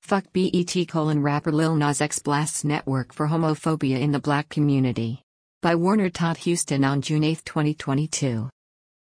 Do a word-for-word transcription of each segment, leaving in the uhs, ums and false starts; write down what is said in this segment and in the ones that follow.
Fuck B E T colon rapper Lil Nas X blasts network for homophobia in the black community. By Warner Todd Houston on June eighth twenty twenty-two.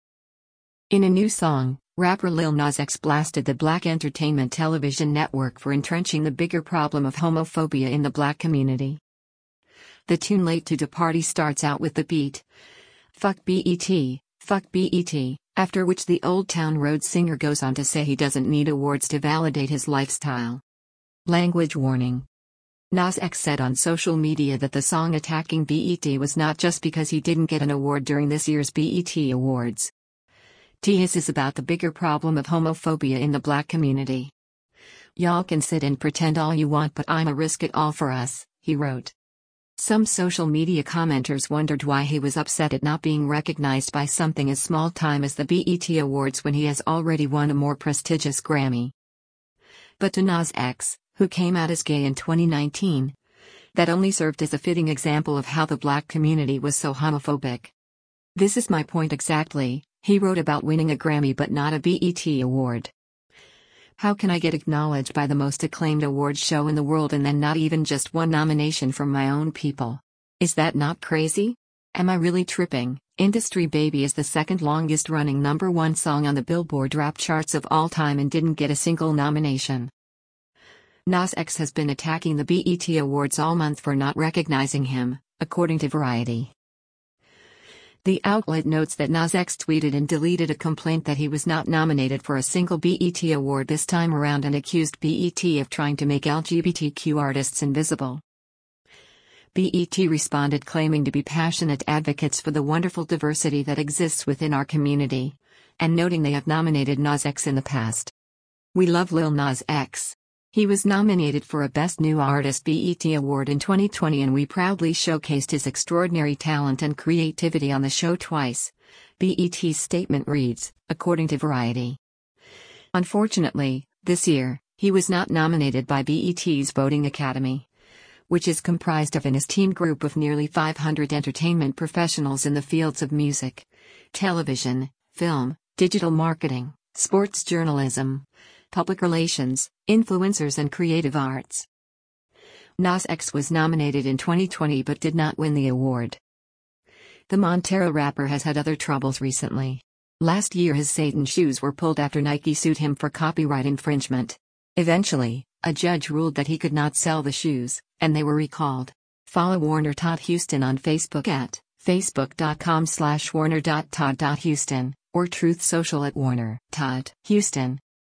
In a new song, rapper Lil Nas X blasted the Black Entertainment Television Network for entrenching the bigger problem of homophobia in the black community. The tune Late to the Party starts out with the beat, "Fuck B E T, fuck B E T," after which the Old Town Road singer goes on to say he doesn't need awards to validate his lifestyle. Language warning. Nas X said on social media that the song attacking B E T was not just because he didn't get an award during this year's B E T Awards. His is about the bigger problem of homophobia in the black community. "Y'all can sit and pretend all you want, but I'ma risk it all for us," he wrote. Some social media commenters wondered why he was upset at not being recognized by something as small-time as the B E T Awards when he has already won a more prestigious Grammy. But to Nas X, who came out as gay in twenty nineteen, that only served as a fitting example of how the black community was so homophobic. "This is my point exactly," he wrote about winning a Grammy but not a B E T award. "How can I get acknowledged by the most acclaimed awards show in the world and then not even just one nomination from my own people? Is that not crazy? Am I really tripping?" Industry Baby is the second longest running number one song on the Billboard rap charts of all time and didn't get a single nomination. Nas X has been attacking the B E T Awards all month for not recognizing him, according to Variety. The outlet notes that Nas X tweeted and deleted a complaint that he was not nominated for a single B E T award this time around and accused B E T of trying to make L G B T Q artists invisible. B E T responded claiming to be passionate advocates for the wonderful diversity that exists within our community, and noting they have nominated Nas X in the past. "We love Lil Nas X. He was nominated for a Best New Artist B E T award in twenty twenty and we proudly showcased his extraordinary talent and creativity on the show twice," B E T's statement reads, according to Variety. Unfortunately, this year, he was not nominated by B E T's Voting Academy, which is comprised of an esteemed group of nearly five hundred entertainment professionals in the fields of music, television, film, digital marketing, sports journalism, public relations, influencers and creative arts. Nas X was nominated in twenty twenty but did not win the award. The Montero rapper has had other troubles recently. Last year his Satan shoes were pulled after Nike sued him for copyright infringement. Eventually, a judge ruled that he could not sell the shoes, and they were recalled. Follow Warner Todd Houston on Facebook at facebook.com slash warner.todd.houston or Truth Social at Warner Todd Houston.